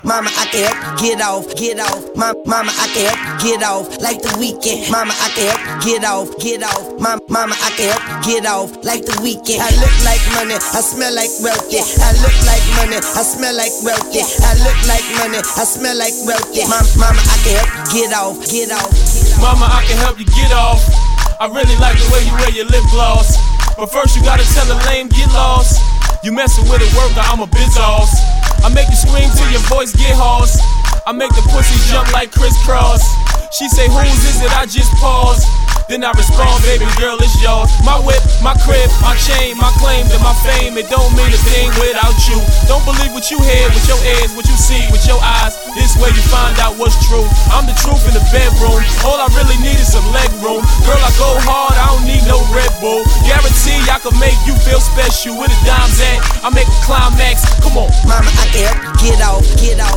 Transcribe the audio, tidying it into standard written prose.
Mama, I can help you get off, get off. Mama, I can help you get off like the weekend. Mama, I can help you get off, get off. Mama, I can help you get off like the weekend. I look like money, I smell like wealthy. I look like money, I smell like wealthy. I look like money, I smell like wealthy. Mama, I can help you get off, get off. Mama, I can help you get off. I really like the way you wear your lip gloss. But first you gotta tell a lame get lost. You messin' with a worker, I'm a biz-ass. I make you scream till your voice get hoarse. I make the pussy jump like crisscross. She say, whose is it? I just pause. Then I respond, baby girl, it's yours. My whip, my crib, my chain, my claim to my fame. It don't mean a thing without you. Don't believe what you hear with your ears, what you see with your eyes. This way you find out what's true. I'm the truth in the bedroom. All I really need is some leg room. Girl, I go hard, I don't need no Red Bull. Guarantee I can make you feel special. Where the dimes at, I make a climax. Come on. Mama, I can help you get off, get off.